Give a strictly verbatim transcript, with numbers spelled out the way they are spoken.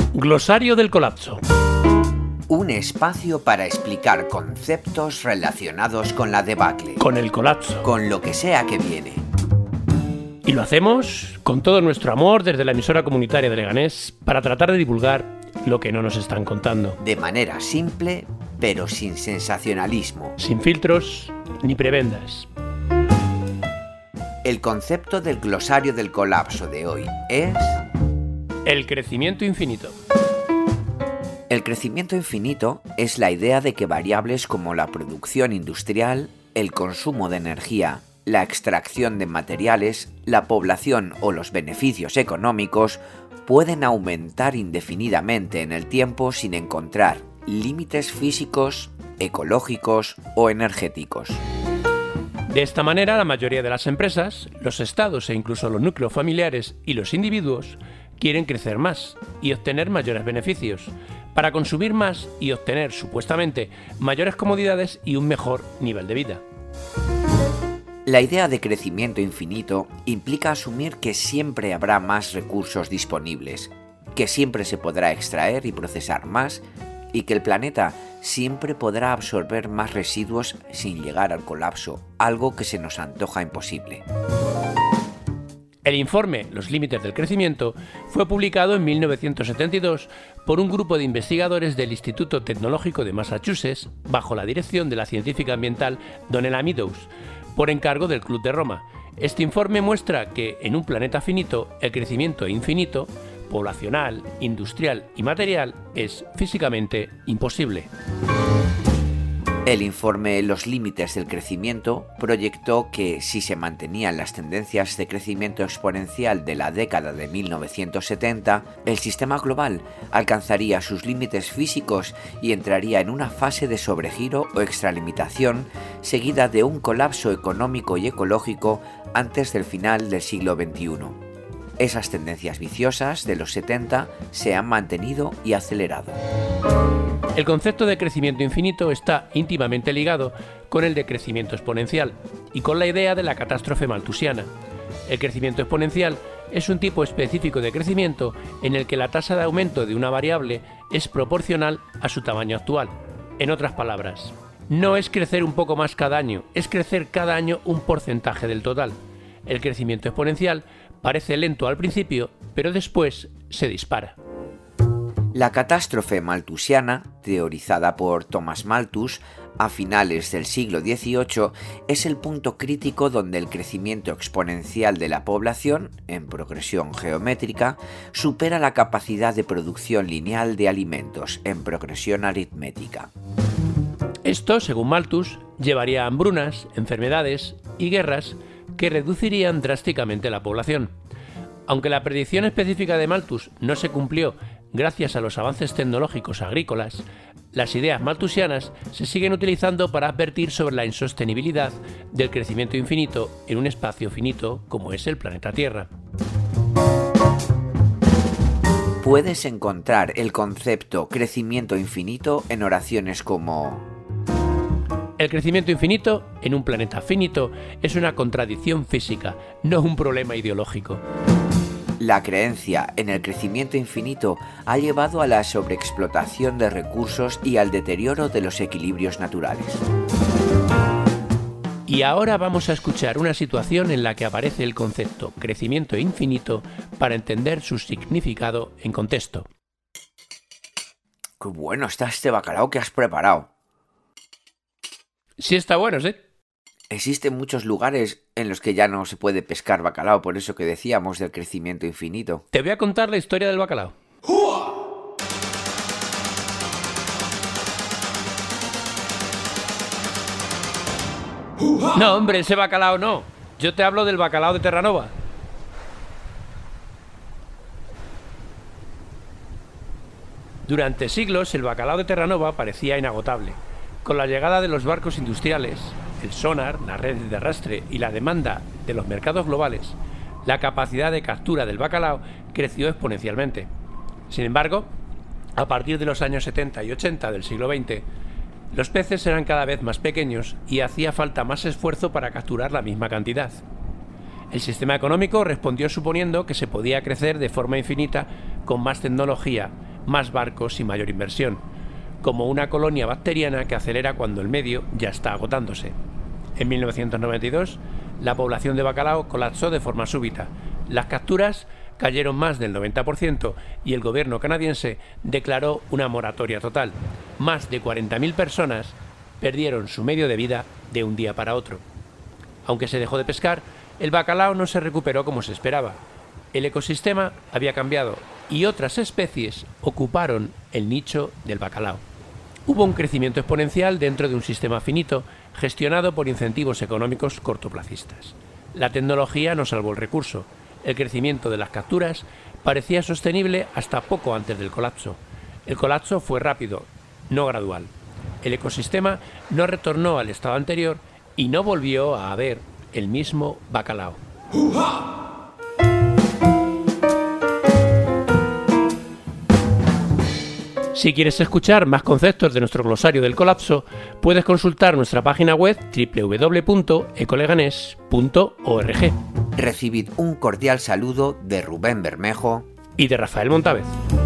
Glosario del colapso. Un espacio para explicar conceptos relacionados con la debacle, Con el colapso. con lo que sea que viene. Y lo hacemos con todo nuestro amor desde la emisora comunitaria de Leganés para tratar de divulgar lo que no nos están contando. De manera simple, pero sin sensacionalismo. Sin filtros ni prebendas. El concepto del glosario del colapso de hoy es... El crecimiento infinito. El crecimiento infinito es la idea de que variables como la producción industrial, el consumo de energía, la extracción de materiales, la población o los beneficios económicos pueden aumentar indefinidamente en el tiempo sin encontrar límites físicos, ecológicos o energéticos. De esta manera, la mayoría de las empresas, los estados e incluso los núcleos familiares y los individuos quieren crecer más y obtener mayores beneficios, para consumir más y obtener, supuestamente, mayores comodidades y un mejor nivel de vida. La idea de crecimiento infinito implica asumir que siempre habrá más recursos disponibles, que siempre se podrá extraer y procesar más, y que el planeta siempre podrá absorber más residuos sin llegar al colapso, algo que se nos antoja imposible. El informe Los límites del crecimiento fue publicado en mil novecientos setenta y dos por un grupo de investigadores del Instituto Tecnológico de Massachusetts bajo la dirección de la científica ambiental Donella Meadows, por encargo del Club de Roma. Este informe muestra que en un planeta finito el crecimiento infinito, poblacional, industrial y material, es físicamente imposible. El informe Los límites del crecimiento proyectó que si se mantenían las tendencias de crecimiento exponencial de la década de mil novecientos setenta, el sistema global alcanzaría sus límites físicos y entraría en una fase de sobregiro o extralimitación seguida de un colapso económico y ecológico antes del final del siglo veintiuno. Esas tendencias viciosas de los setenta se han mantenido y acelerado. El concepto de crecimiento infinito está íntimamente ligado con el de crecimiento exponencial y con la idea de la catástrofe malthusiana. El crecimiento exponencial es un tipo específico de crecimiento en el que la tasa de aumento de una variable es proporcional a su tamaño actual. En otras palabras, no es crecer un poco más cada año, es crecer cada año un porcentaje del total. El crecimiento exponencial parece lento al principio, pero después se dispara. La catástrofe malthusiana, teorizada por Thomas Malthus a finales del siglo dieciocho, es el punto crítico donde el crecimiento exponencial de la población, en progresión geométrica, supera la capacidad de producción lineal de alimentos, en progresión aritmética. Esto, según Malthus, llevaría a hambrunas, enfermedades y guerras que reducirían drásticamente la población. Aunque la predicción específica de Malthus no se cumplió gracias a los avances tecnológicos agrícolas, las ideas malthusianas se siguen utilizando para advertir sobre la insostenibilidad del crecimiento infinito en un espacio finito como es el planeta Tierra. Puedes encontrar el concepto crecimiento infinito en oraciones como... El crecimiento infinito en un planeta finito es una contradicción física, no un problema ideológico. La creencia en el crecimiento infinito ha llevado a la sobreexplotación de recursos y al deterioro de los equilibrios naturales. Y ahora vamos a escuchar una situación en la que aparece el concepto crecimiento infinito para entender su significado en contexto. ¡Qué bueno está este bacalao que has preparado! Sí está bueno, ¿sí? Existen muchos lugares en los que ya no se puede pescar bacalao, por eso que decíamos del crecimiento infinito. Te voy a contar la historia del bacalao. No, hombre, ese bacalao no. Yo te hablo del bacalao de Terranova. Durante siglos el bacalao de Terranova parecía inagotable. Con la llegada de los barcos industriales, el sonar, las redes de arrastre y la demanda de los mercados globales, la capacidad de captura del bacalao creció exponencialmente. Sin embargo, a partir de los años setenta y ochenta del siglo veinte, los peces eran cada vez más pequeños y hacía falta más esfuerzo para capturar la misma cantidad. El sistema económico respondió suponiendo que se podía crecer de forma infinita con más tecnología, más barcos y mayor inversión, como una colonia bacteriana que acelera cuando el medio ya está agotándose. En mil novecientos noventa y dos, la población de bacalao colapsó de forma súbita. Las capturas cayeron más del noventa por ciento y el gobierno canadiense declaró una moratoria total. Más de cuarenta mil personas perdieron su medio de vida de un día para otro. Aunque se dejó de pescar, el bacalao no se recuperó como se esperaba. El ecosistema había cambiado y otras especies ocuparon el nicho del bacalao. Hubo un crecimiento exponencial dentro de un sistema finito gestionado por incentivos económicos cortoplacistas. La tecnología no salvó el recurso. El crecimiento de las capturas parecía sostenible hasta poco antes del colapso. El colapso fue rápido, no gradual. El ecosistema no retornó al estado anterior y no volvió a haber el mismo bacalao. Si quieres escuchar más conceptos de nuestro glosario del colapso, puedes consultar nuestra página web doble u doble u doble u punto ecoleganés punto org. Recibid un cordial saludo de Rubén Bermejo y de Rafael Montávez.